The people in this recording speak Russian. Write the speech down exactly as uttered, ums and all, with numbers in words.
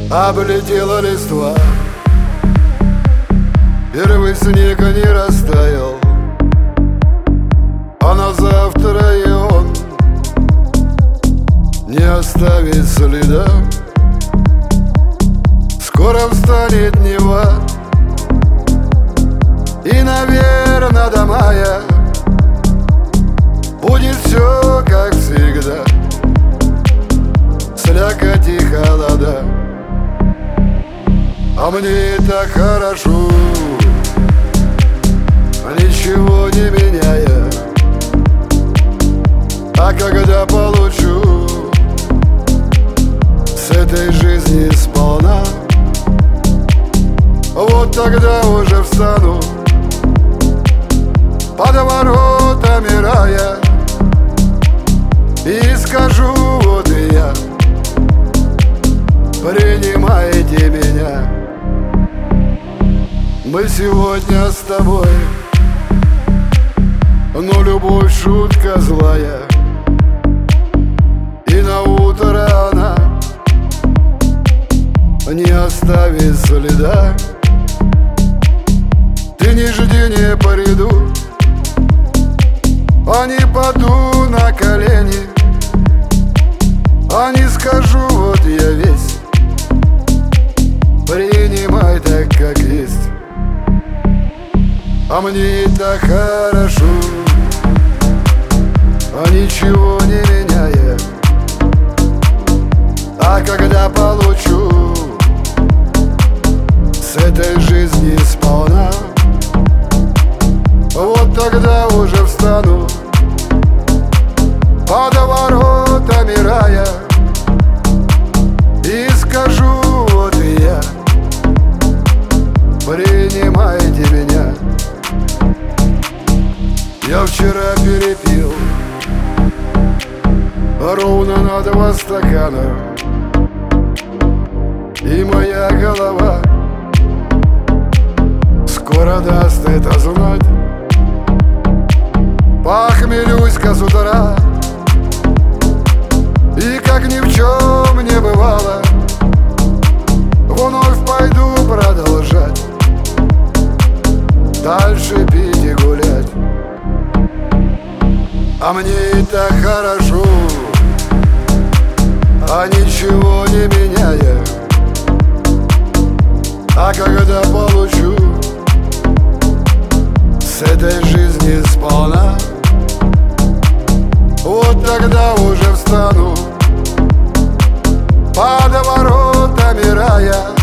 облетела листва, первый снег не растаял, а на завтра и он не оставит следа. Скоро встанет Нева, и, наверно, до мая будет все как всегда, слякоть и холода. А мне так хорошо, ничего не меняя. А когда получу с этой жизни сполна, вот тогда уже встану под воротами рая и скажу: вот и я, принимайте меня. Мы сегодня с тобой, но любовь шутка злая, и на утро она не оставит следа. Ты не жди, не приду, а не паду на колени, а не скажу: вот я весь, принимай так, как есть. А мне и так хорошо, а ничего не меняя. А когда получу с этой жизни сполна, вот тогда уже встану под воротами рая и скажу: вот и я, принимайте меня. Я вчера перепил ровно на два стакана, и моя голова скоро даст это знать. Похмелюсь-ка с утра, и как ни в чем не бывало, вновь пойду продолжать дальше пить и гулять. А мне и так хорошо, а ничего не меняя. А когда получу с этой жизни сполна, вот тогда уже встану под воротами рая